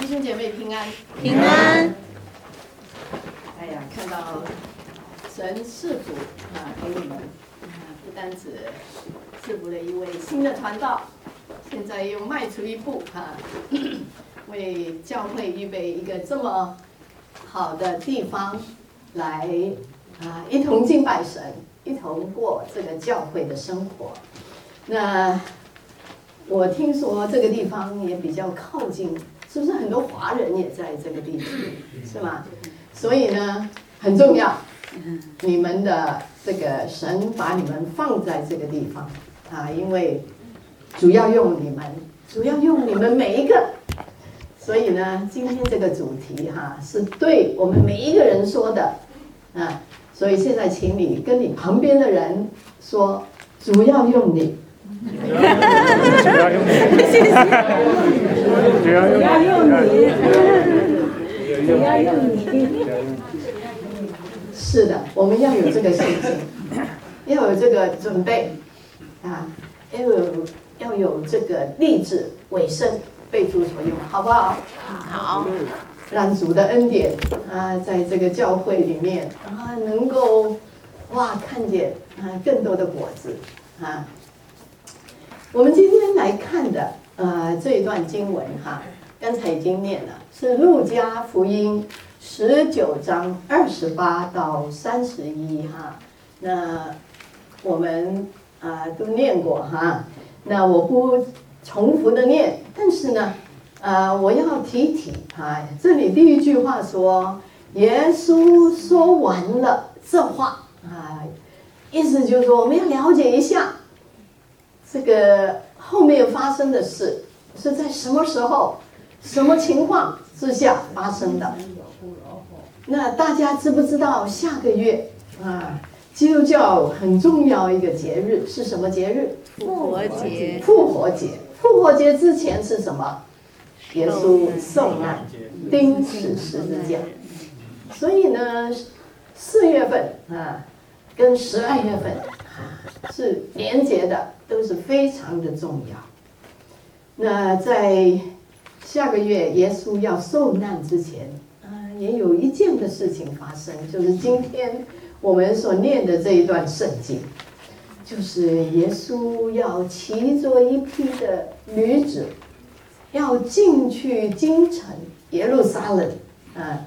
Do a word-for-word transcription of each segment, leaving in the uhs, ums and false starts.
兄姐妹平安， 平安。 哎呀，看到神赐福啊给你们，啊不单止赐福了一位新的传道，现在又迈出一步啊，为教会预备一个这么好的地方来啊一同敬拜神，一同过这个教会的生活。那我听说这个地方也比较靠近，是不是很多华人也在这个地区，是吗？所以呢，很重要，你们的这个神把你们放在这个地方啊，因为主要用你们，主要用你们每一个。所以呢，今天这个主题哈、啊，是对我们每一个人说的啊。所以现在请你跟你旁边的人说，主要用你。主要用你，谢谢。主要用你，主要用你。是的，我们要有这个信心，要有这个准备啊，要有要有这个立志委身被主所用，好不好？ 好。 让主的恩典啊，在这个教会里面啊，能够哇看见啊更多的果子啊。我们今天来看的呃这一段经文哈，刚才已经念了，是路加福音十九章二十八到三十一哈。那我们啊、呃、都念过哈，那我不重复的念，但是呢，呃我要提提啊，这里第一句话说，耶稣说完了这话啊，意思就是说我们要了解一下。这个后面发生的事是在什么时候、什么情况之下发生的？那大家知不知道下个月啊，基督教很重要一个节日是什么节日？ 复活节。 复活节。复活节之前是什么？耶稣受难、钉死十字架。所以呢，四月份啊，跟十二月份啊是连结的。都是非常的重要。那在下个月耶稣要受难之前，啊、呃，也有一件的事情发生，就是今天我们所念的这一段圣经，就是耶稣要骑着一匹的驴子，要进去京城耶路撒冷啊、呃。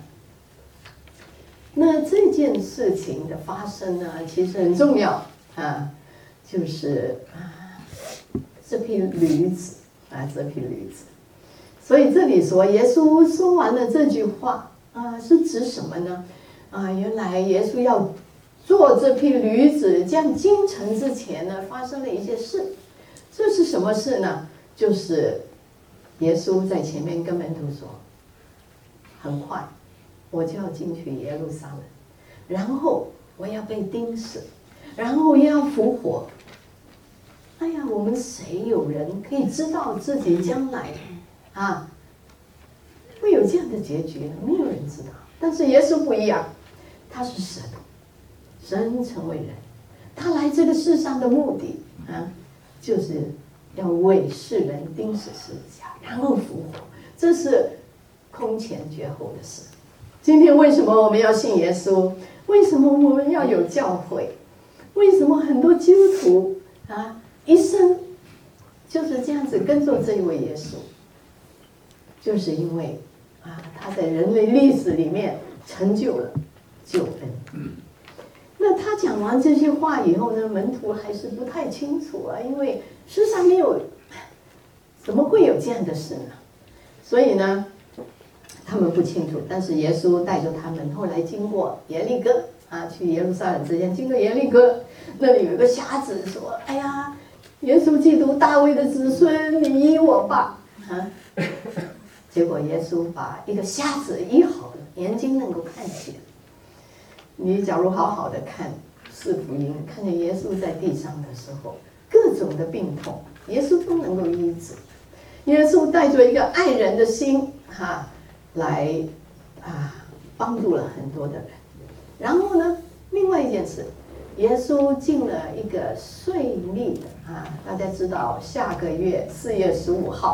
那这件事情的发生呢，其实很重要啊。就是啊，这匹驴子啊，这匹驴子。所以这里说，耶稣说完了这句话啊，是指什么呢？啊，原来耶稣要做这匹驴子将京城之前呢，发生了一些事。这是什么事呢？就是耶稣在前面跟门徒说，很快我就要进去耶路撒冷，然后我要被钉死，然后又要复活。哎呀，我们谁有人可以知道自己将来啊会有这样的结局呢？没有人知道。但是耶稣不一样，他是神，神成为人，他来这个世上的目的啊，就是要为世人钉死十字架，然后复活，这是空前绝后的事。今天为什么我们要信耶稣？为什么我们要有教会？为什么很多基督徒啊？一生就是这样子跟着这一位耶稣，就是因为啊，他在人类历史里面成就了救恩。那他讲完这些话以后呢，门徒还是不太清楚啊，因为世上没有，怎么会有这样的事呢？所以呢，他们不清楚。但是耶稣带着他们，后来经过耶利哥啊，去耶路撒冷之前经过耶利哥，那里有一个瞎子说：“哎呀。”耶稣基督大卫的子孙，你医我吧！啊，结果耶稣把一个瞎子医好了，眼睛能够看起来。你假如好好的看四福音，看见耶稣在地上的时候，各种的病痛，耶稣都能够医治。耶稣带着一个爱人的心，哈、啊，来啊帮助了很多的人。然后呢，另外一件事。耶稣进了一个税吏的啊，大家知道下个月四月十五号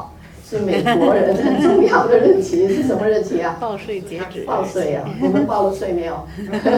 是美国人很重要的日期，是什么日期啊？ 报税截止。 报税啊，你们报了税没有？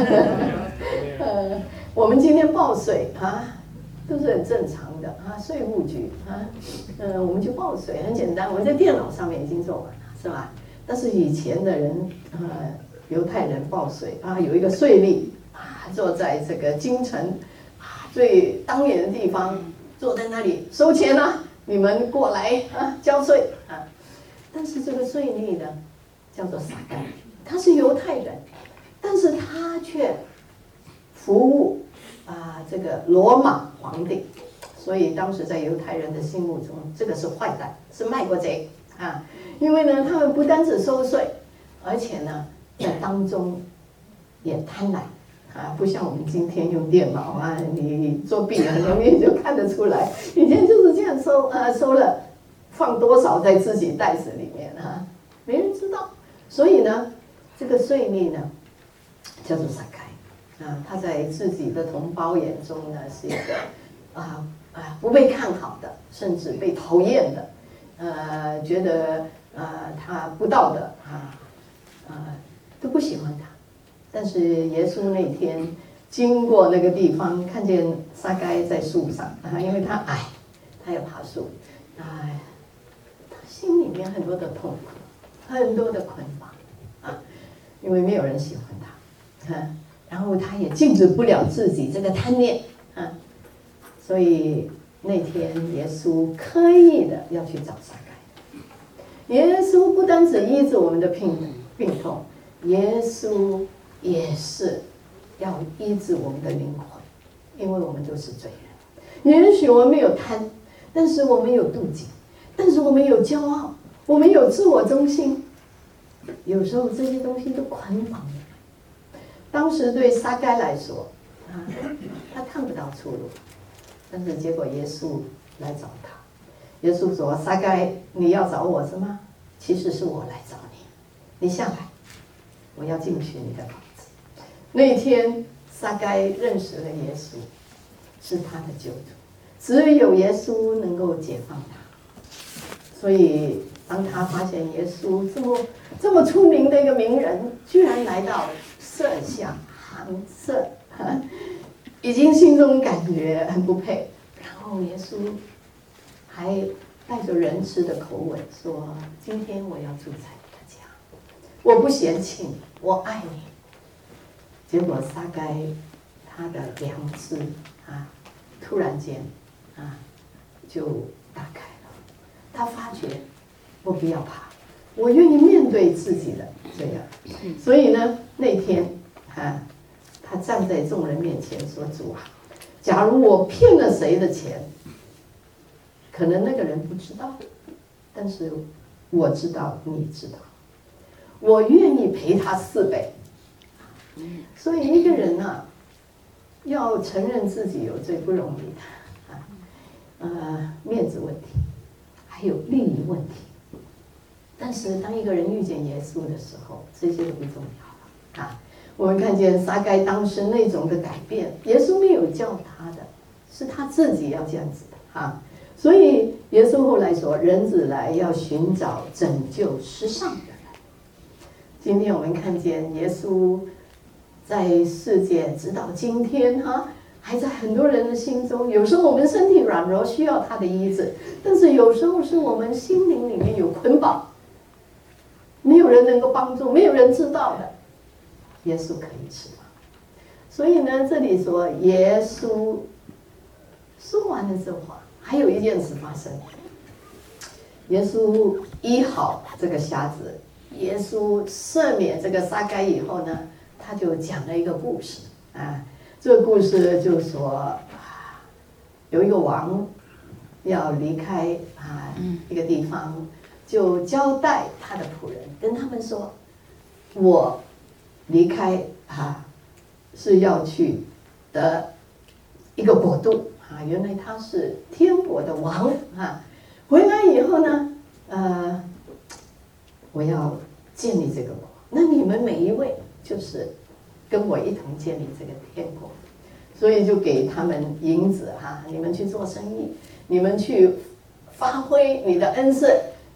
呃，我们今天报税啊，都是很正常的啊，税务局啊，嗯、呃，我们就报税，很简单，我们在电脑上面已经做完了，是吧？但是以前的人，呃，犹太人报税啊，有一个税吏啊，坐在这个京城啊最当眼的地方，坐在那里收钱啊，你们过来啊交税啊。但是这个税吏呢，叫做撒该，他是犹太人，但是他却服务啊这个罗马皇帝，所以当时在犹太人的心目中，这个是坏蛋，是卖国贼啊。因为呢，他们不单只收税，而且呢，在当中也贪婪啊，不像我们今天用电脑啊，你作弊很容易就看得出来。以前就是这样收，呃，收了放多少在自己袋子里面啊，没人知道。所以呢，这个税吏呢，叫做撒该啊，他在自己的同胞眼中呢，是一个啊啊不被看好的，甚至被讨厌的，呃，觉得。呃，他不道德啊，呃，都不喜欢他。但是耶稣那天经过那个地方，看见撒该在树上啊，因为他矮，他要爬树，哎，他心里面很多的痛苦，很多的捆绑啊，因为没有人喜欢他，啊，然后他也禁止不了自己这个贪念啊，所以那天耶稣刻意的要去找撒该。耶稣不单只医治我们的病病痛，耶稣也是要医治我们的灵魂，因为我们都是罪人。也许我们没有贪，但是我们有妒忌，但是我们有骄傲，我们有自我中心，有时候这些东西都捆绑了。当时对撒该来说，啊，他看不到出路，但是结果耶稣来找他。耶稣说：“撒该，你要找我是吗？其实是我来找你，你下来，我要进去你的房子。”那天，撒该认识了耶稣，是他的救主，只有耶稣能够解放他。所以，当他发现耶稣这么这么出名的一个名人，居然来到色下行色，已经心中感觉很不配。然后耶稣还带着仁慈的口吻说：“今天我要住在你的家，我不嫌弃你，我爱你。”结果撒该他的良知啊，突然间啊就打开了，他发觉我不要怕，我愿意面对自己的这样。所以呢，那天啊，他站在众人面前说：“主啊，假如我骗了谁的钱，可能那个人不知道，但是我知道，你知道，我愿意赔他四倍。”所以一个人啊，要承认自己有罪不容易的啊，呃，面子问题，还有利益问题。但是当一个人遇见耶稣的时候，这些都不重要了啊。我们看见撒该当时那种的改变，耶稣没有叫他的，是他自己要这样子的啊。所以耶稣后来说：“人子来要寻找拯救失丧的人。”今天我们看见耶稣在世界直到今天哈，还在很多人的心中。有时候我们身体软弱需要他的医治，但是有时候是我们心灵里面有捆绑，没有人能够帮助，没有人知道的，耶稣可以释放。所以呢，这里说耶稣说完了这话，还有一件事发生。耶稣医好这个瞎子，耶稣赦免这个撒该以后呢，他就讲了一个故事啊。这个故事就说，有一个王要离开啊一个地方，就交代他的仆人，跟他们说：“我离开啊是要去的一个国度啊，原来他是天国的王啊。回来以后呢，呃，我要建立这个国，那你们每一位就是跟我一同建立这个天国，所以就给他们银子哈、啊，你们去做生意，你们去发挥你的恩赐，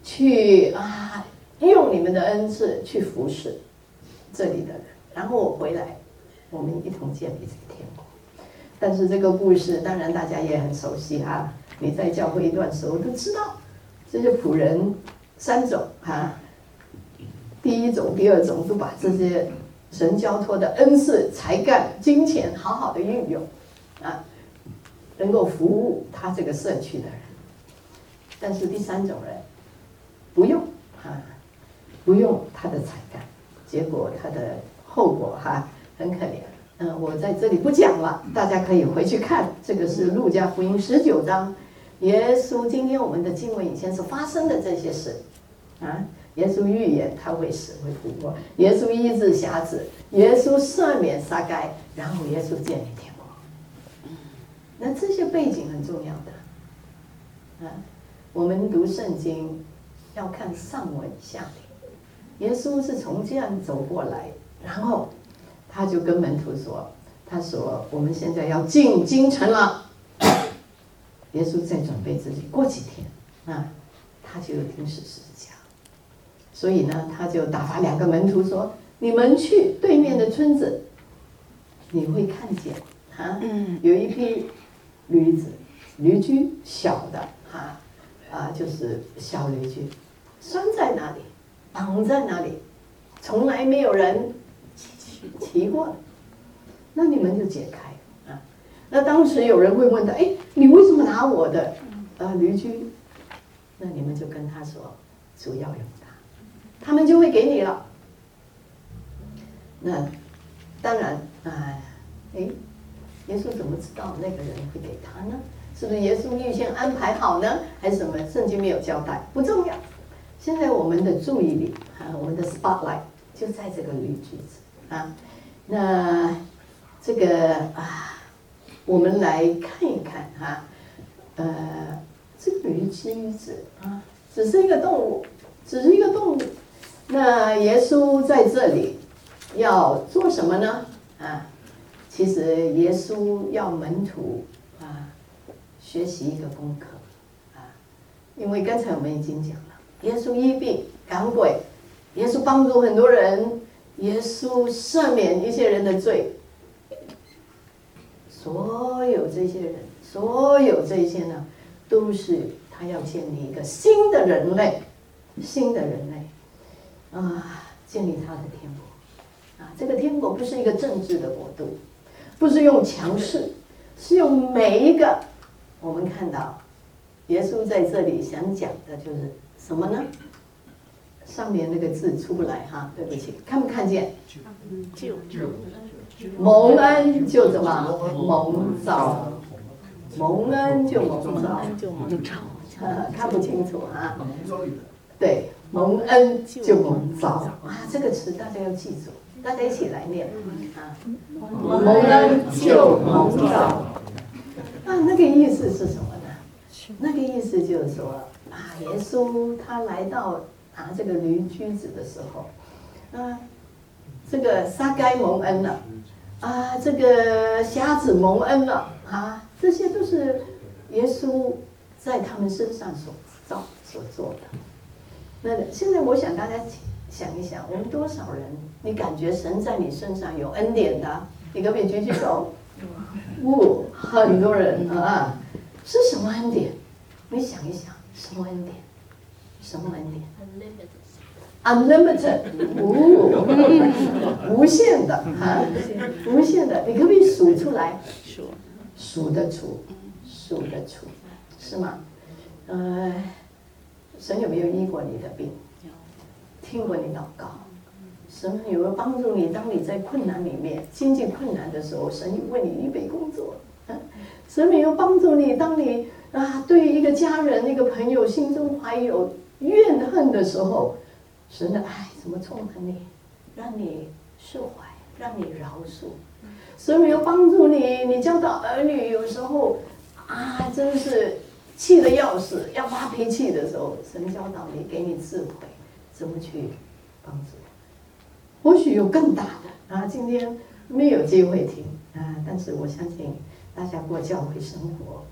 去啊，用你们的恩赐去服侍这里的人，然后我回来，我们一同建立这个天国。但是这个故事当然大家也很熟悉啊，你在教会一段时候都知道，这些仆人三种啊，第一种、第二种都把这些神交托的恩赐、才干、金钱好好的运用啊，能够服务他这个社区的人。但是第三种人不用啊，不用他的才干，结果他的后果哈、啊、很可怜。嗯，我在这里不讲了，大家可以回去看。这个是路加福音十九章，耶稣今天我们的经文以前所发生的这些事啊。耶稣预言他会死会复活，耶稣医治瞎子，耶稣赦免撒该，然后耶稣建立天国。那这些背景很重要的啊。我们读圣经要看上文下理。耶稣是从这样走过来，然后他就跟门徒说：“他说我们现在要进京城了。”耶稣在准备自己，过几天啊，他就钉死十字架。所以呢，他就打发两个门徒说：“你们去对面的村子，你会看见啊，有一批驴子，驴驹小的啊啊，就是小驴驹，拴在那里，绑在那里，从来没有人骑过，那你们就解开啊。那当时有人会问他：哎，你为什么拿我的呃驴驹？那你们就跟他说，主要用它。”他们就会给你了。那当然啊，哎，耶稣怎么知道那个人会给他呢？是不是耶稣预先安排好呢？还是什么？圣经没有交代，不重要。现在我们的注意力啊，我们的 spotlight 就在这个驴驹子啊。那这个啊，我们来看一看哈，呃，这个驴驹子啊，只是一个动物，只是一个动物。那耶稣在这里要做什么呢？啊，其实耶稣要门徒啊学习一个功课啊，因为刚才我们已经讲了，耶稣医病赶鬼，耶稣帮助很多人，耶稣赦免一些人的罪，所有这些人，所有这些呢，都是他要建立一个新的人类，新的人类。啊，建立他的天国啊！这个天国不是一个政治的国度，不是用强势，是用每一个。我们看到，耶稣在这里想讲的就是什么呢？上面那个字出不来哈，对不起，看不看见？ 救蒙恩就怎么蒙召，蒙恩就蒙召， 就蒙召， 呃，看不清楚啊。对。蒙恩就蒙召啊，这个词大家要记住，大家一起来念啊。蒙恩就蒙召啊，那个意思是什么呢？那个意思就是说啊，耶稣他来到啊这个驴驹子的时候，啊，这个撒该蒙恩了，啊，这个瞎子蒙恩了啊，这些都是耶稣在他们身上所造所做的。那现在我想大家想一想，我们多少人，你感觉神在你身上有恩典的？你可不可以举举手？哦，很多人啊，是什么恩典？你想一想，什么恩典？什么恩典 ？Unlimited， 哦，无限的啊，无限的，你可不可以数出来？ 数， 数得出，数得出，是吗？呃。神有没有医过你的病？听过你祷告？神有没有帮助你？当你在困难里面、经济困难的时候，神有为你预备工作。神有没有帮助你？当你啊对一个家人、一个朋友心中怀有怨恨的时候，神的爱怎么充满你，让你释怀，让你饶恕？神有没有帮助你？你教导儿女有时候啊，真是。气得要死，要发脾气的时候，神教导你，给你智慧，怎么去帮助？或许有更大的啊，今天没有机会听啊，但是我相信大家过教会生活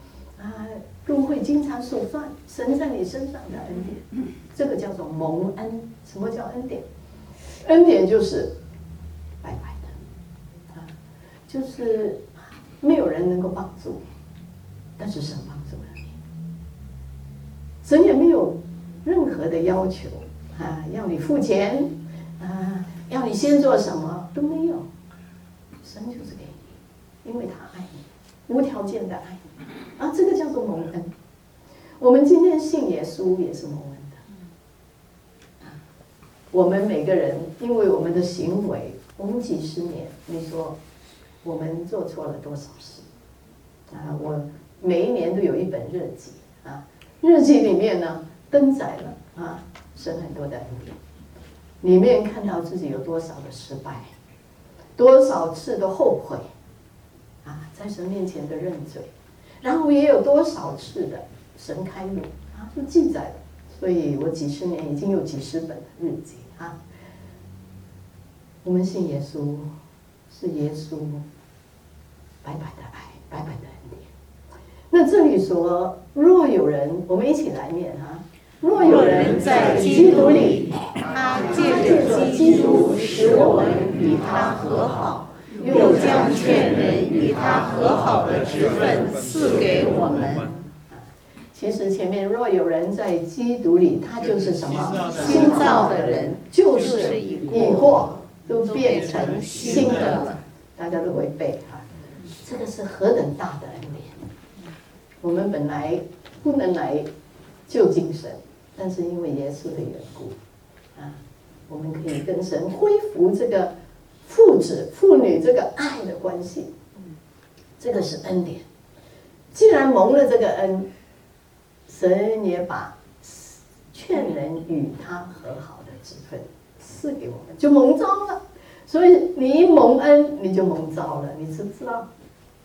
啊，都会经常数算神在你身上的恩典，这个叫做蒙恩。什么叫恩典？恩典就是白白的，啊，就是没有人能够帮助你，但是神帮助了你。神也没有任何的要求啊，要你付钱啊，要你先做什么都没有，神就是给你，因为他爱你，无条件的爱你啊，这个叫做蒙恩。我们今天信耶稣也是蒙恩的，啊，我们每个人因为我们的行为，我们几十年，你说我们做错了多少事啊？我每一年都有一本日记啊，日记里面呢登载了啊神很多的恩典，里面看到自己有多少的失败，多少次的后悔啊，在神面前的认罪，然后也有多少次的神开路啊，就记载了。所以我几十年已经有几十本的日记啊。我们信耶稣，是耶稣白白的爱，白白的恩典。那这里说，若有人，我们一起来念哈。若有人在基督里， 他借着基督使我们与他和好，又将劝人与他和好的职分赐给我们。 其实前面若有人在基督里，他就是什么？ 新造的人， 就是以后都变成新的了。大家都会背哈，这个是何等大的恩典！我们本来不能来就近神，但是因为耶稣的缘故啊，我们可以跟神恢复这个父子父女这个爱的关系，这个是恩典。既然蒙了这个恩，神也把劝人与他和好的职分赐给我们，就蒙召了。所以你一蒙恩，你就蒙召了，你知不知道？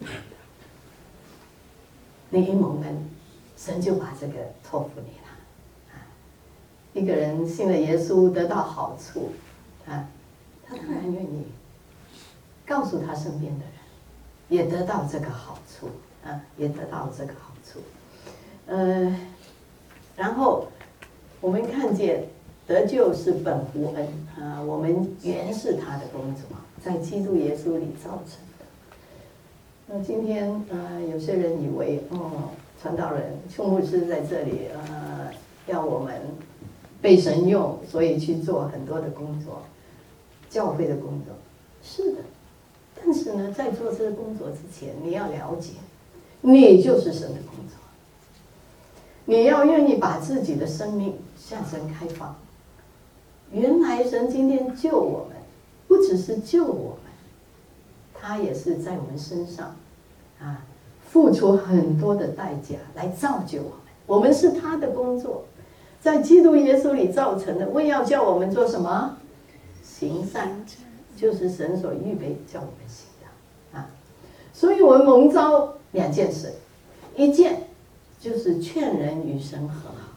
你一蒙恩，神就把这个托付你了。啊，一个人信了耶稣得到好处，啊，他当然愿意告诉他身边的人，也得到这个好处，啊，也得到这个好处。呃，然后我们看见得救是本乎恩啊，我们原是他的工作，在基督耶稣里造成的。那今天呃，有些人以为哦，传道人邱牧师在这里呃，要我们被神用，所以去做很多的工作，教会的工作是的。但是呢，在做这个工作之前，你要了解，你就是神的工作。你要愿意把自己的生命向神开放。原来神今天救我们，不只是救我们，他也是在我们身上啊付出很多的代价来造就我们。我们是他的工作，在基督耶稣里造成的，为要叫我们做什么？行善，就是神所预备叫我们行的啊。所以我们蒙召两件事，一件就是劝人与神和好，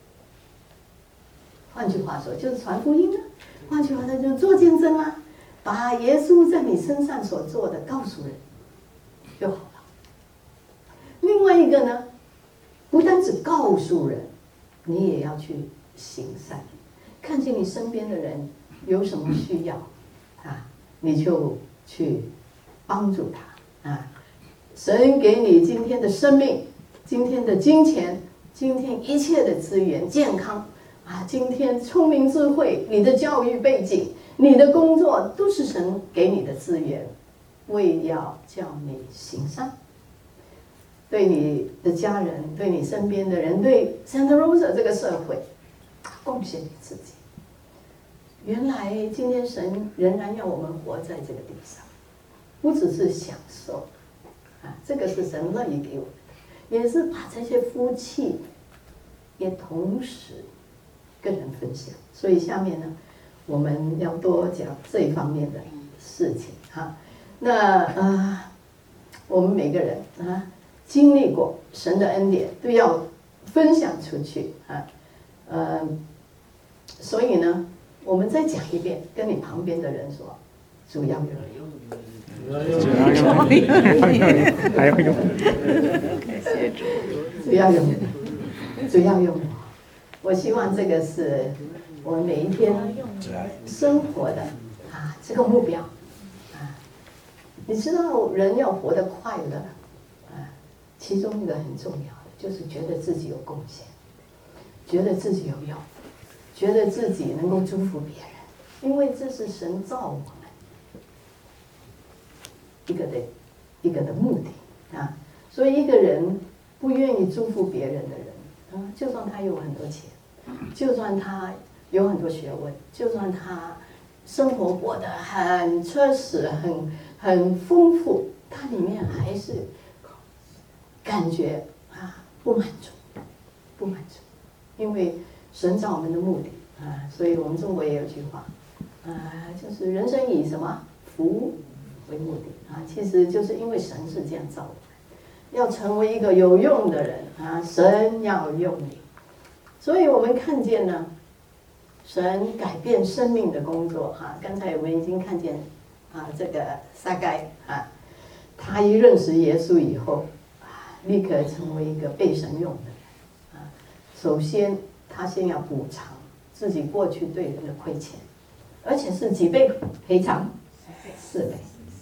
换句话说就是传福音啊，换句话说就是做见证啊，把耶稣在你身上所做的告诉人就好了。另外一个呢，不单只告诉人，你也要去行善，看见你身边的人有什么需要啊，你就去帮助他啊。神给你今天的生命，今天的金钱，今天一切的资源，健康啊，今天聪明智慧，你的教育背景，你的工作，都是神给你的资源，为要叫你行善，对你的家人，对你身边的人，对 Santa Rosa 这个社会贡献你自己。原来今天神仍然要我们活在这个地上，不只是享受啊，这个是神乐意给我们的，也是把这些福气也同时跟人分享。所以下面呢，我们要多讲这一方面的事情哈。那呃，我们每个人啊，经历过神的恩典，都要分享出去啊。呃，所以呢，我们再讲一遍，跟你旁边的人说，主要有人。 主要用，还要用， 感谢主， 主要用，主要用。我希望这个是我们每一天生活的啊这个目标啊。你知道，人要活得快乐啊，其中一个很重要的就是觉得自己有贡献，觉得自己有用，觉得自己能够祝福别人，因为这是神造我们一个的一个的目的啊。所以一个人不愿意祝福别人的人啊，就算他有很多钱，就算他有很多学问，就算他生活过得很奢侈、很很丰富，他里面还是感觉啊不满足，不满足，因为神造我们的目的啊，所以我们中国也有句话啊，就是人生以什么福为目的啊，其实就是因为神是这样造的，要成为一个有用的人啊，神要用你，所以我们看见呢，神改变生命的工作哈，刚才我们已经看见啊，这个撒该啊，他一认识耶稣以后啊，立刻成为一个被神用的人啊。首先，他先要补偿自己过去对人的亏欠，而且是几倍赔偿？四倍。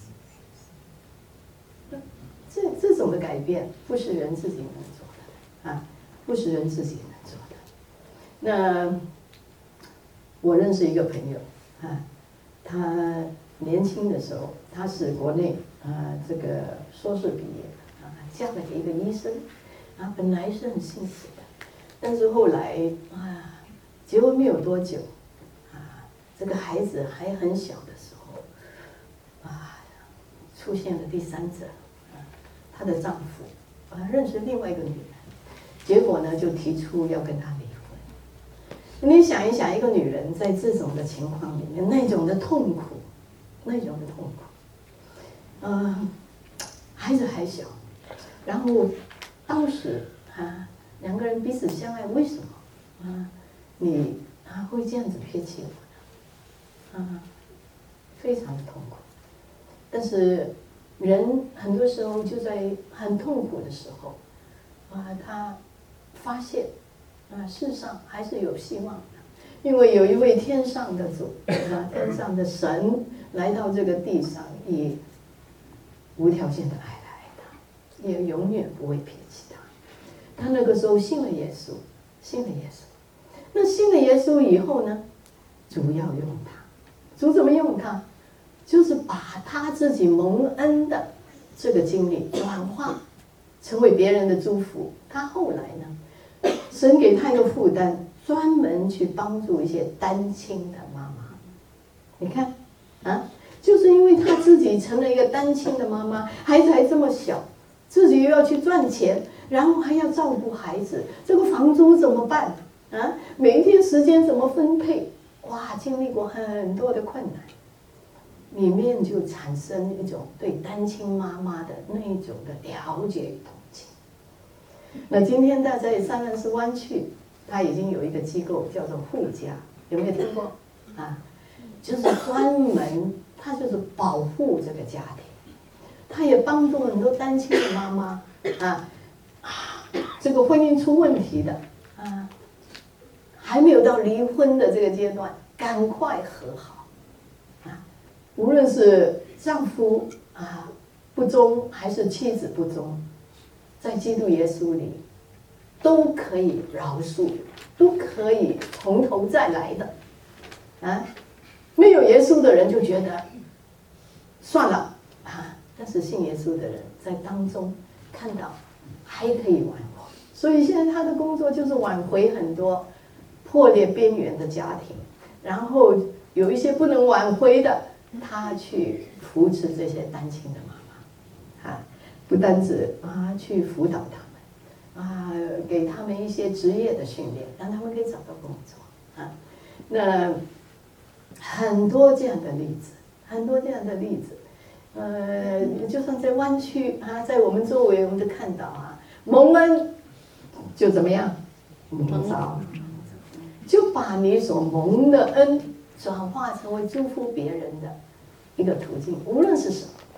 这这种的改变不是人自己能做的啊，不是人自己能做的。那我认识一个朋友啊，他年轻的时候，他是国内啊这个硕士毕业的啊，嫁了给一个医生啊，本来是很幸福的，但是后来啊，结婚没有多久啊，这个孩子还很小的时候啊，出现了第三者啊，她的丈夫啊认识另外一个女人，结果呢就提出要跟她离婚。你想一想，一个女人在这种的情况里面，那种的痛苦，那种的痛苦，嗯、呃，孩子还小，然后当时啊，两个人彼此相爱，为什么啊？你啊会这样子撇弃我呢？啊，非常的痛苦。但是人很多时候就在很痛苦的时候，啊，他发现。啊，世上还是有希望的，因为有一位天上的主啊，天上的神来到这个地上，以无条件的爱来爱他，也永远不会撇弃他。他那个时候信了耶稣，信了耶稣。那信了耶稣以后呢，主要用他，主怎么用他？就是把他自己蒙恩的这个经历转化，成为别人的祝福。他后来呢？神给他一个负担，专门去帮助一些单亲的妈妈。你看，啊，就是因为他自己成了一个单亲的妈妈，孩子还这么小，自己又要去赚钱，然后还要照顾孩子，这个房租怎么办？啊，每一天时间怎么分配？哇，经历过很多的困难，里面就产生一种对单亲妈妈的那一种的了解与同情。那今天他在三藩市湾区，他已经有一个机构叫做护家，有没有听过？啊，就是专门，他就是保护这个家庭，他也帮助很多单亲的妈妈啊，这个婚姻出问题的啊，还没有到离婚的这个阶段，赶快和好啊，无论是丈夫啊不忠，还是妻子不忠。在基督耶稣里，都可以饶恕，都可以从头再来的，啊，没有耶稣的人就觉得算了啊，但是信耶稣的人在当中看到还可以挽回，所以现在他的工作就是挽回很多破裂边缘的家庭，然后有一些不能挽回的，他去扶持这些单亲的妈妈，啊。不单止啊，去辅导他们，啊，给他们一些职业的训练，让他们可以找到工作啊。那很多这样的例子，很多这样的例子，呃，就算在湾区啊，在我们周围，我们都看到啊，蒙恩就怎么样，蒙召，就把你所蒙的恩转化成为祝福别人的一个途径，无论是什么。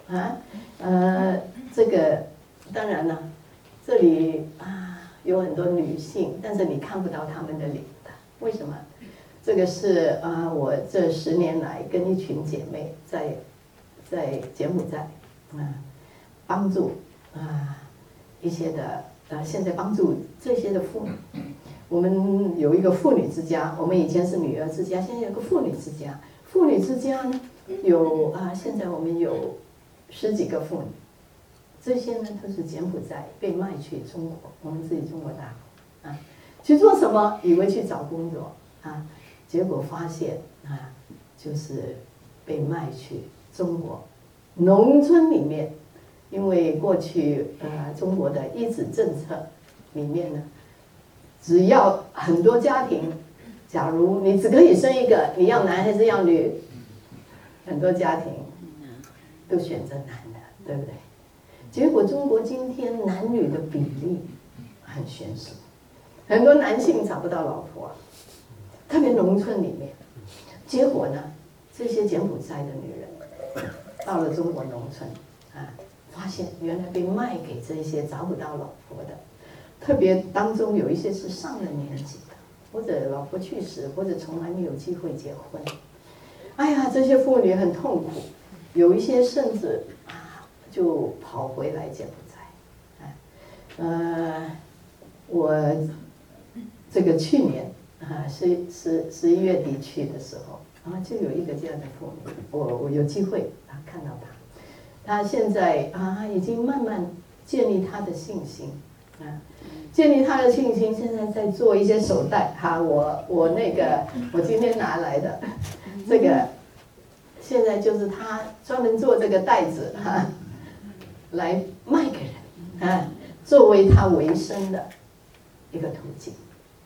啊，呃，这个当然了，这里啊有很多女性，但是你看不到她们的脸的，为什么？这个是啊，我这十年来跟一群姐妹在在柬埔寨啊帮助啊一些的呃，现在帮助这些的妇女。我们有一个妇女之家，我们以前是女儿之家，现在有个妇女之家。妇女之家呢，有啊，现在我们有十几个妇女，这些呢都是柬埔寨被卖去中国，我们自己中国大陆啊，去做什么？以为去找工作啊，结果发现啊，就是被卖去中国农村里面，因为过去呃中国的一子政策里面呢，只要很多家庭，假如你只可以生一个，你要男还是要女？很多家庭都选择男的，对不对？结果中国今天男女的比例很悬殊，很多男性找不到老婆，特别农村里面。结果呢，这些柬埔寨的女人到了中国农村啊，发现原来被卖给这些找不到老婆的，特别当中有一些是上了年纪的，或者老婆去世，或者从来没有机会结婚。哎呀，这些妇女很痛苦，有一些甚至啊就跑回来柬埔寨。哎，呃，我这个去年啊十十十一月底去的时候，啊就有一个这样的妇女，我我有机会啊看到她，她现在啊已经慢慢建立她的信心啊。建立她的信心，现在在做一些手袋哈，我我那个我今天拿来的这个，现在就是她专门做这个袋子哈，来卖给人啊，作为她维生的一个途径。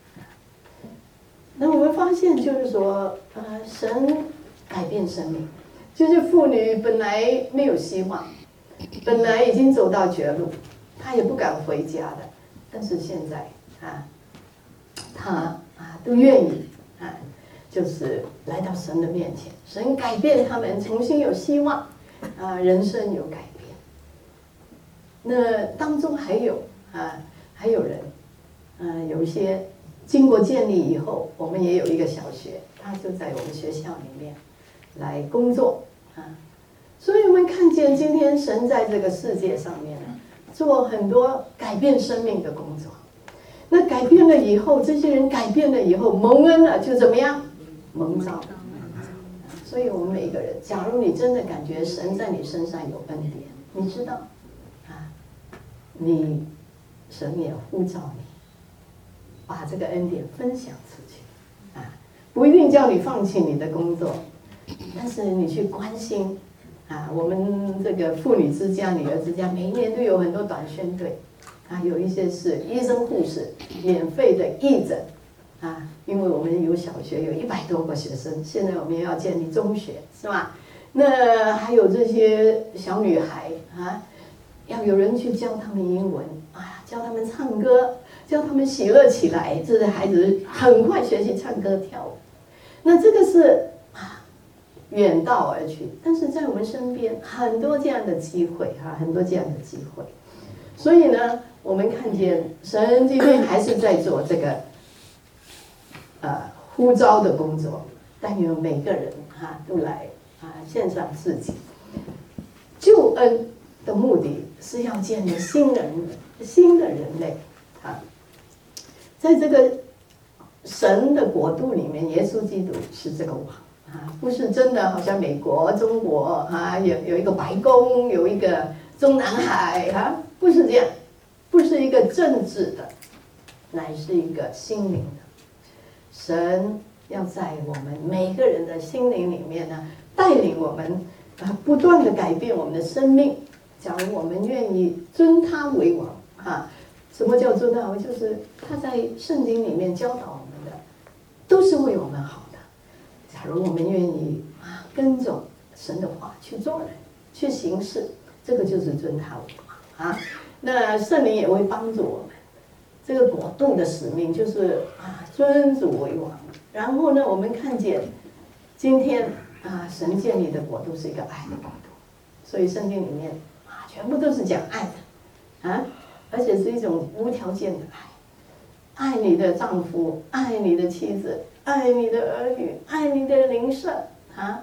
那我们发现就是说，呃，神改变生命，就是妇女本来没有希望，本来已经走到绝路，她也不敢回家的。但是现在啊，他啊都愿意啊，就是来到神的面前，神改变他们，重新有希望啊，人生有改变。那当中还有啊，还有人，呃、啊，有一些经过建立以后，我们也有一个小学，他就在我们学校里面来工作啊，所以我们看见今天神在这个世界上面呢，做很多改变生命的工作。那改变了以后，这些人改变了以后，蒙恩了就怎么样？蒙召。所以我们每个人，假如你真的感觉神在你身上有恩典，你知道啊，你神也呼召你，把这个恩典分享出去啊，不一定叫你放弃你的工作，但是你去关心。啊，我们这个妇女之家、女儿之家，每一年都有很多短宣队，啊，有一些是医生、护士免费的义诊，啊，因为我们有小学有一百多个学生，现在我们也要建立中学，是吧？那还有这些小女孩啊，要有人去教他们英文，啊，教他们唱歌，教他们喜乐起来，这些孩子很快学习唱歌跳舞。那这个是远道而去，但是在我们身边很多这样的机会哈，很多这样的机会。所以呢，我们看见神今天还是在做这个呃呼召的工作，但愿每个人哈都来啊献上自己。救恩的目的是要建立新人新的人类啊，在这个神的国度里面，耶稣基督是这个王。啊，不是真的，好像美国、中国啊，有有一个白宫，有一个中南海啊，不是这样，不是一个政治的，乃是一个心灵的。神要在我们每个人的心灵里面呢，带领我们啊，不断的改变我们的生命。假如我们愿意尊他为王啊，什么叫尊他为？就是他在圣经里面教导我们的，都是为我们好。假如我们愿意啊，跟着神的话去做人，去行事，这个就是尊他为王啊。那圣灵也会帮助我们。这个国度的使命就是啊，尊主为王。然后呢，我们看见今天啊，神建立的国度是一个爱的国度， 所以圣经里面啊，全部都是讲爱的啊，而且是一种无条件的爱，爱你的丈夫，爱你的妻子，爱你的儿女，爱你的邻舍啊。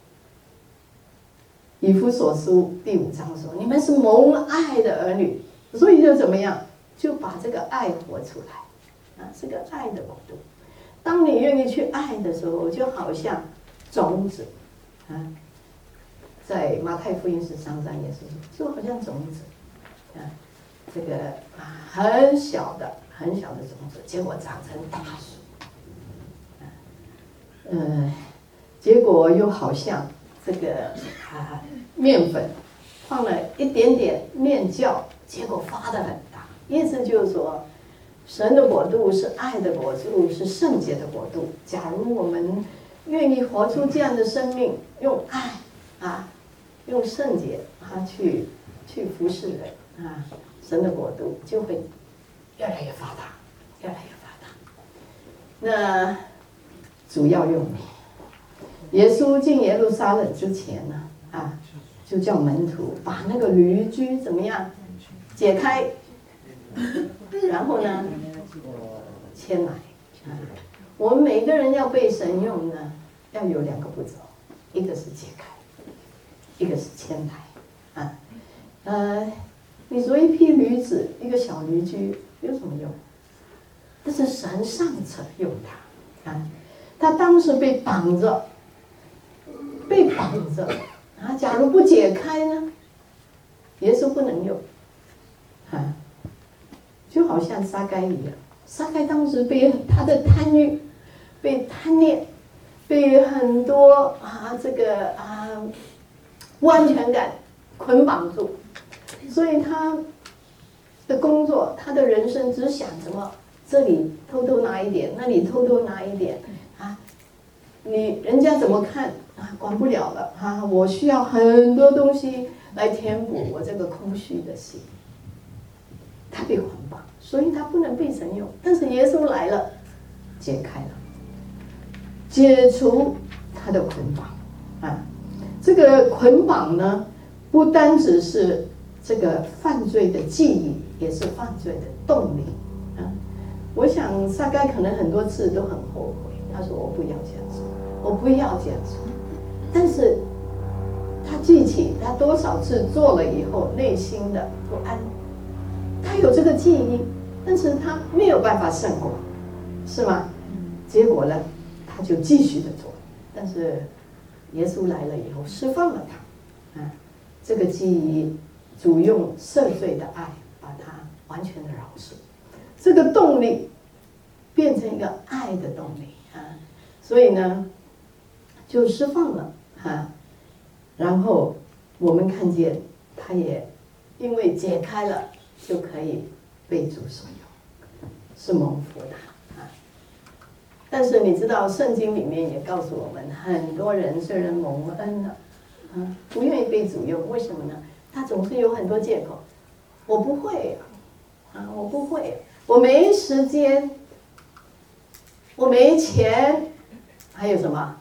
以弗所书第五章说，你们是蒙爱的儿女，所以就怎么样，就把这个爱活出来啊，是个爱的国度。当你愿意去爱的时候，就好像种子啊，在马太福音十三章也是说，就好像种子啊，这个啊很小的很小的种子，结果长成大树，啊，呃，结果又好像这个啊面粉放了一点点面酵，结果发得很大。意思就是说，神的国度是爱的国度，是圣洁的国度。假如我们愿意活出这样的生命，用爱啊，用圣洁啊去去服侍人啊，神的国度就会越来越发达，越来越发达。那主要用你，耶稣进耶路撒冷之前呢，啊，就叫门徒把那个驴驹怎么样解开，然后呢牵来。啊，我们每一个人要被神用呢，要有两个步骤，一个是解开，一个是牵来。啊，呃，你说一匹驴子，一个小驴驹有什么用？但是神尚且用它，啊，他当时被绑着，被绑着。啊，假如不解开呢，耶稣不能用，啊，就好像撒该一样，撒该当时被他的贪欲、被贪恋、被很多啊这个啊不安全感捆绑住，所以他的工作、他的人生只想什么，这里偷偷拿一点，那里偷偷拿一点，啊，你人家怎么看？啊，管不了了啊！我需要很多东西来填补我这个空虚的心。他被捆绑，所以他不能被神用。但是耶稣来了，解开了，解除他的捆绑啊！这个捆绑呢，不单只是这个犯罪的记忆，也是犯罪的动力啊！我想撒该可能很多次都很后悔，他说我不要这样做，我不要这样做。但是他记起他多少次做了以后内心的不安，他有这个记忆，但是他没有办法胜过，是吗？结果呢，他就继续的做，但是耶稣来了以后释放了他，啊，这个记忆主用赦罪的爱把他完全的饶恕，这个动力变成一个爱的动力啊，所以呢就释放了。啊，然后我们看见他也因为解开了，就可以被主所用，是蒙福的啊。但是你知道，圣经里面也告诉我们，很多人虽然蒙恩了，啊，不愿意被主用，为什么呢？他总是有很多借口，我不会啊，啊，我不会，我没时间，我没钱，还有什么？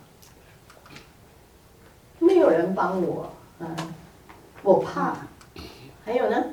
没有人帮我，嗯，我怕，还有呢，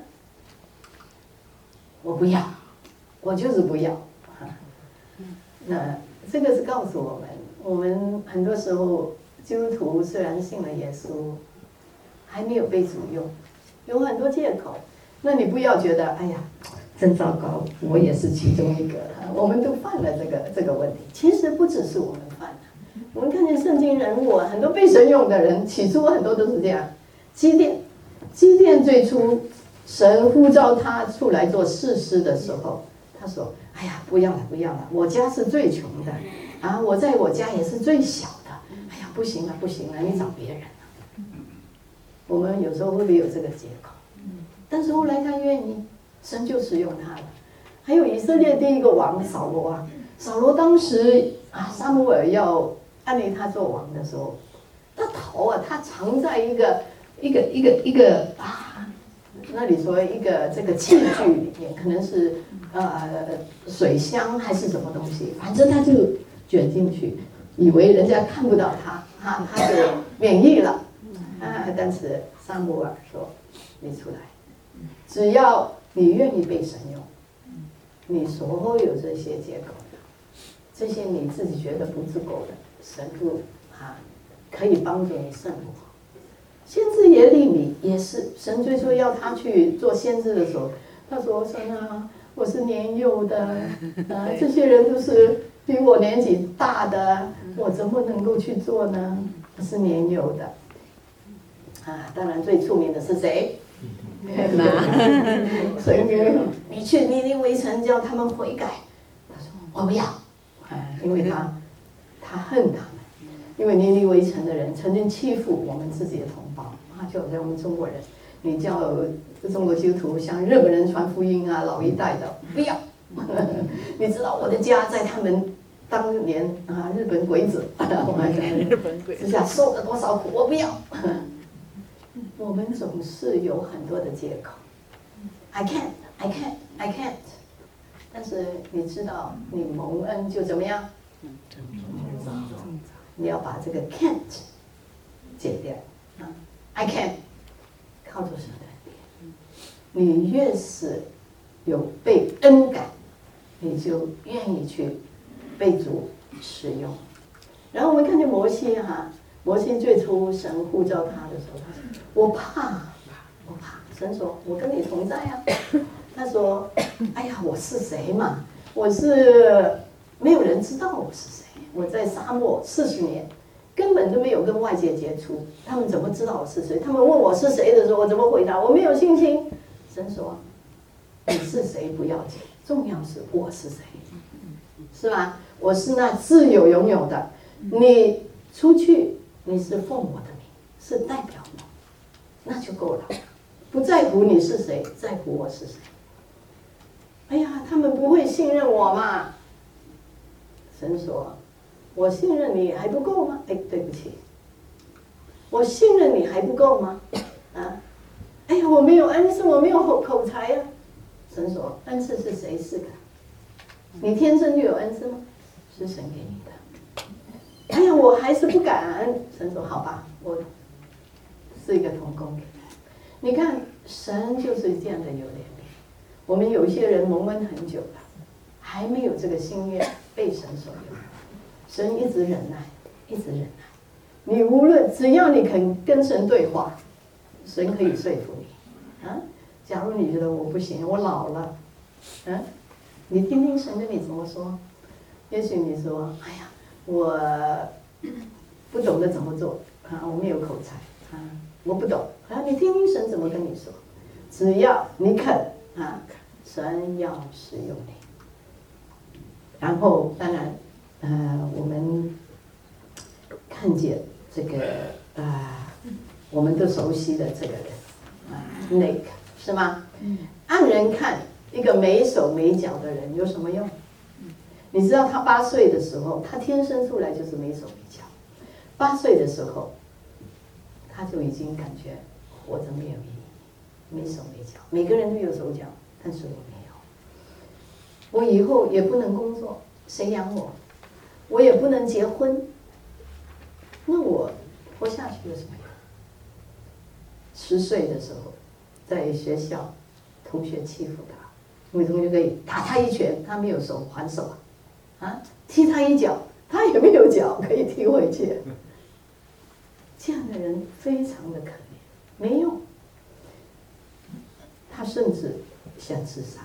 我不要，我就是不要，啊，那这个是告诉我们，我们很多时候基督徒虽然信了耶稣，还没有被主用，有很多借口。那你不要觉得，哎呀，真糟糕，我也是其中一个，我们都犯了这个这个问题。其实不只是我们犯的。我们看见圣经人物很多被神用的人，起初很多都是这样。基甸，基甸最初神呼召他出来做士师的时候，他说：“哎呀，不要了，不要了，我家是最穷的，啊，我在我家也是最小的。哎呀，不行了，不行了，你找别人了。”我们有时候会不会有这个借口？但是后来他愿意，神就使用他了。还有以色列第一个王扫罗啊，扫罗当时啊，撒母耳要按立他做王的时候，他逃啊，他藏在一个一个一个一个啊，那里说一个这个器具里面，可能是呃水箱还是什么东西，反正他就卷进去，以为人家看不到他，他他就免疫了。 啊，但是撒母耳说：“你出来，只要你愿意被神用，你所有这些结构，这些你自己觉得不足够的，神就啊可以帮助你胜过。先知耶利米也是，神最初要他去做先知的时候，他说：神啊，我是年幼的，啊，这些人都是比我年纪大的，我怎么能够去做呢？我是年幼的。啊，当然最出名的是谁？所以你去尼尼微城叫他们悔改，他说我不要，啊，因为他他恨他们，因为尼尼微城的人曾经欺负我们自己的同胞，啊，就好像我们中国人，你叫中国基督徒向日本人传福音啊，老一代的不要，你知道我的家在他们当年啊日本鬼子，我们日本鬼之下受了多少苦，我不要。我们总是有很多的借口 ，I can't, I can't, I can't。但是你知道，你蒙恩就怎么样？你要把这个 can't 戒掉啊 ，I can't 靠着神的恩典。你越是有被恩感，你就愿意去被主使用。然后我们看见摩西哈。摩西最初神呼召他的时候，他说：“我怕，我怕。”神说：“我跟你同在啊。”他说：“哎呀，我是谁嘛？我是没有人知道我是谁。我在沙漠四十年，根本都没有跟外界接触，他们怎么知道我是谁？他们问我是谁的时候，我怎么回答？我没有信心。”神说：“你是谁不要紧，重要是我是谁，是吧？我是那自有拥有的，你出去。”你是奉我的名，是代表我，那就够了。不在乎你是谁，在乎我是谁。哎呀，他们不会信任我嘛？神说：“我信任你还不够吗？”哎，对不起，我信任你还不够吗？啊，哎呀，我没有恩赐，我没有口口才呀、啊。神说：“恩赐是谁赐的？你天生就有恩赐吗？是神给你的。”哎呀，我还是不敢。神说：“好吧，我是一个童工给你。”你看，神就是这样的有怜悯。我们有一些人蒙恩很久了，还没有这个心愿被神所用。神一直忍耐，一直忍耐。你无论只要你肯跟神对话，神可以说服你。啊，假如你觉得我不行，我老了，嗯、啊，你听听神跟你怎么说。也许你说：“哎呀。”我不懂得怎么做啊，我没有口才啊，我不懂啊。你听听神怎么跟你说，只要你肯啊，神要使用你。然后当然，呃，我们看见这个啊、呃，我们都熟悉的这个人啊，那个是吗？按人看，一个没手没脚的人有什么用？你知道他八岁的时候，他天生出来就是没手没脚。八岁的时候，他就已经感觉活着没有意义，没手没脚。每个人都有手脚，但是我没有。我以后也不能工作，谁养我？我也不能结婚，那我活下去有什么用？十岁的时候，在学校，同学欺负他，因为同学可以打他一拳，他没有手还手啊。啊，踢他一脚，他也没有脚可以踢回去。这样的人非常的可怜，没用。他甚至想自杀。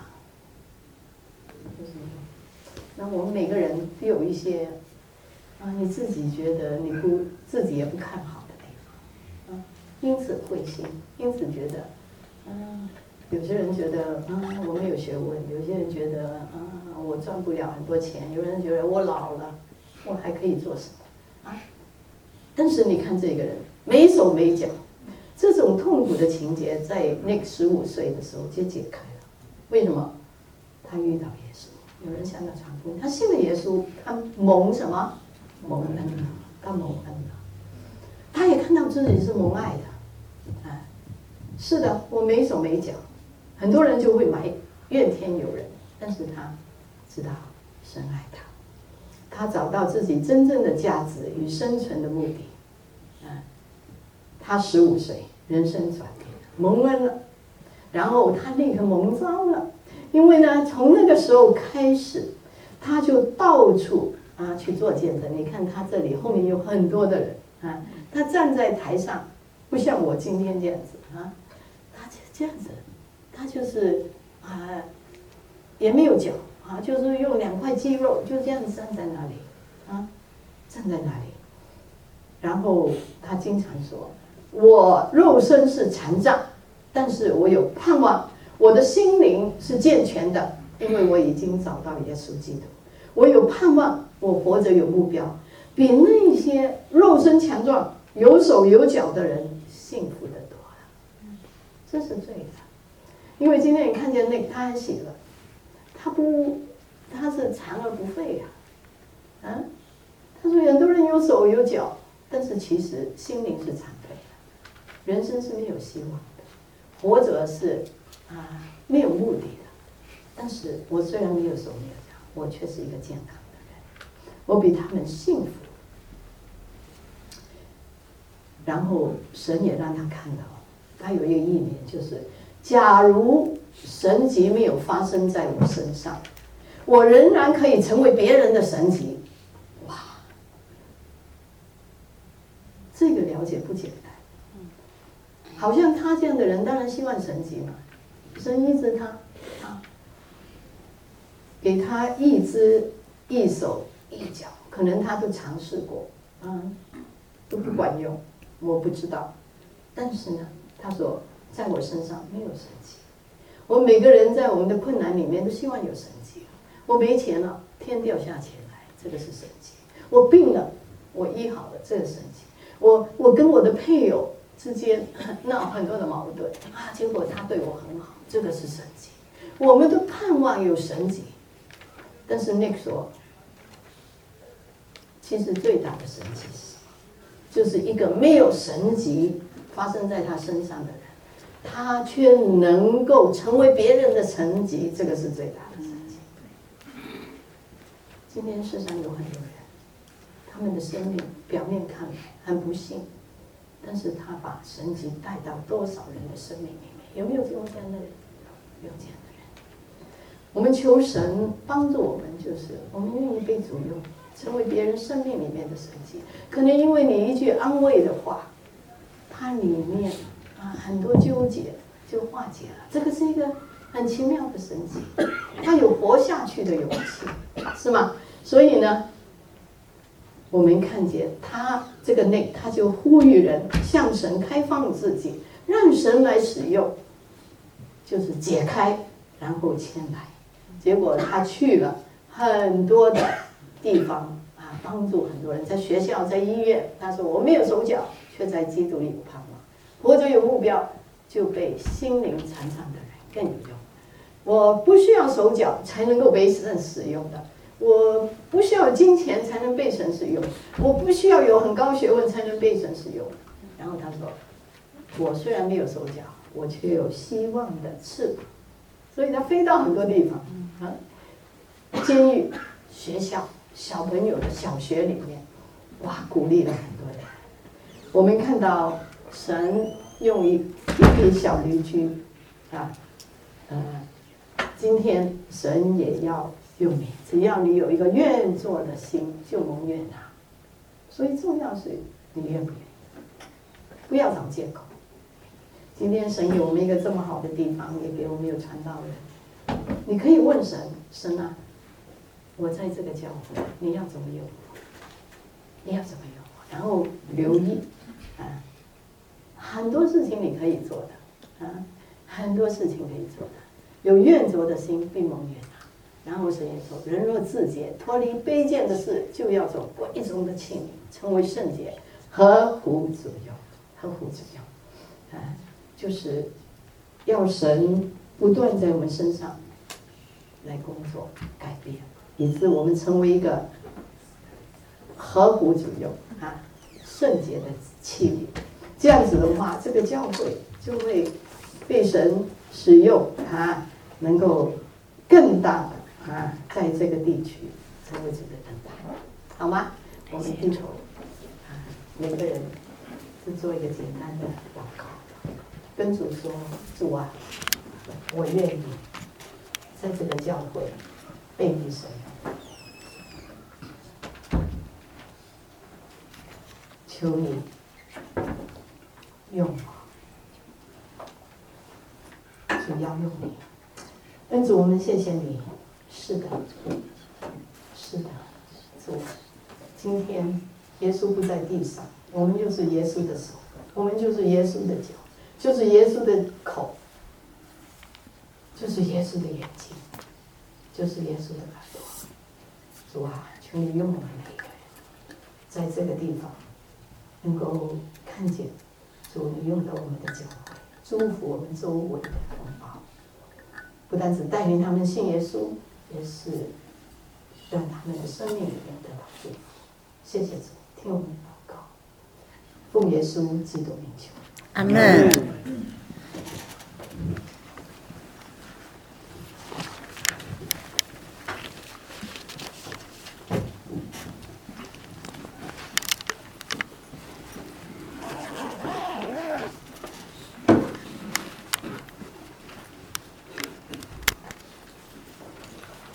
那我们每个人都有一些啊，你自己觉得你不自己也不看好的地方啊，因此灰心，因此觉得，嗯、啊。有些人觉得啊，我没有学问；有些人觉得啊，我赚不了很多钱；有人觉得我老了，我还可以做什么啊？但是你看这个人没手没脚，这种痛苦的情节在那个十五岁的时候就解开了。为什么？他遇到耶稣，有人向他传福音，他信了耶稣，他蒙什么？蒙恩了，他蒙恩了。他也看到自己是蒙爱的，啊，是的，我没手没脚。很多人就会埋怨天尤人，但是他知道神爱他，他找到自己真正的价值与生存的目的，啊， 他十五岁，人生转变，蒙恩了，然后他立刻蒙召了，因为呢，从那个时候开始，他就到处啊去做见证。你看他这里后面有很多的人啊，他站在台上，不像我今天这样子啊，他就这样子，他就是啊，也没有脚啊，就是用两块肌肉就这样子站在那里啊，站在那里。然后他经常说：“我肉身是残障，但是我有盼望，我的心灵是健全的，因为我已经找到耶稣基督。我有盼望，我活着有目标，比那些肉身强壮、有手有脚的人幸福得多了。这是最大，因为今天你看见那个他很喜乐，他不，他是残而不废呀、啊，啊，他说很多人有手有脚。”但是其实心灵是残废的，人生是没有希望的，活着是啊没有目的的。但是我虽然没有手没有脚，我却是一个健康的人，我比他们幸福。然后神也让他看到，他有一个意念，就是假如神迹没有发生在我身上，我仍然可以成为别人的神迹。这个了解不简单，好像他这样的人当然希望神迹嘛，神医治他，啊，给他一只一手一脚，可能他都尝试过，啊，都不管用，我不知道。但是呢，他说在我身上没有神迹。我们每个人在我们的困难里面都希望有神迹。我没钱了，天掉下钱来，这个是神迹。我病了，我医好了，这个神迹。我我跟我的配偶之间闹很多的矛盾啊，结果他对我很好，这个是神迹。我们都盼望有神迹，但是 Nick 说，其实最大的神迹是，就是一个没有神迹发生在他身上的人，他却能够成为别人的神迹，这个是最大的神迹。今天世上有很多人，他们的生命表面看来很不幸，但是他把神迹带到多少人的生命里面？有没有这样的人？有这样的人。我们求神帮助我们，就是我们愿意被主用，成为别人生命里面的神迹。可能因为你一句安慰的话，它里面啊很多纠结就化解了。这个是一个很奇妙的神迹，他有活下去的勇气，是吗？所以呢，我们看见他这个内，他就呼吁人向神开放自己，让神来使用，就是解开，然后牵来。结果他去了很多的地方啊，帮助很多人，在学校，在医院。他说我没有手脚，却在基督里有盼望，活着有目标，就被心灵残障的人更有用。我不需要手脚才能够被神使用的。我不需要金钱才能被神使用，我不需要有很高学问才能被神使用。然后他说，我虽然没有手脚，我却有希望的翅膀。所以他飞到很多地方啊，监狱、学校、小朋友的小学里面，哇，鼓励了很多人。我们看到神用一一匹小驴驹啊，呃，今天神也要用你，只要你有一个愿做的心，就蒙悦纳。所以重要是你愿不愿意，不要找借口。今天神有我们一个这么好的地方，也给我们有传道人，你可以问神，神啊，我在这个教会，你要怎么用我？你要怎么用我？然后留意啊，很多事情你可以做的啊，很多事情可以做的，有愿做的心，必蒙悦纳。然后神也说，人若自洁，脱离卑贱的事，就要做贵重的器皿，成为圣洁，合乎主用，合乎主用，啊，就是要神不断在我们身上来工作改变，以致我们成为一个合乎主用啊圣洁的器皿。这样子的话，这个教会就会被神使用啊，能够更大的。啊，在这个地区成为这个灯台，好吗？我们低头，啊，每个人就做一个简单的祷告，跟主说：主啊，我愿意在这个教会被你使用，求你用我，主要用你。恩主，我们谢谢你。是的，是的，主，今天耶稣不在地上，我们就是耶稣的手，我们就是耶稣的脚，就是耶稣的口，就是耶稣的眼睛，就是耶稣的耳朵。主啊，求你用我们每一个人，在这个地方能够看见主你用到我们的教会，祝福我们周围的同胞，不但只带领他们信耶稣，也是让他们的生命里面得到祝福。谢谢主，听我们的祷告，奉耶稣基督名求， 阿门。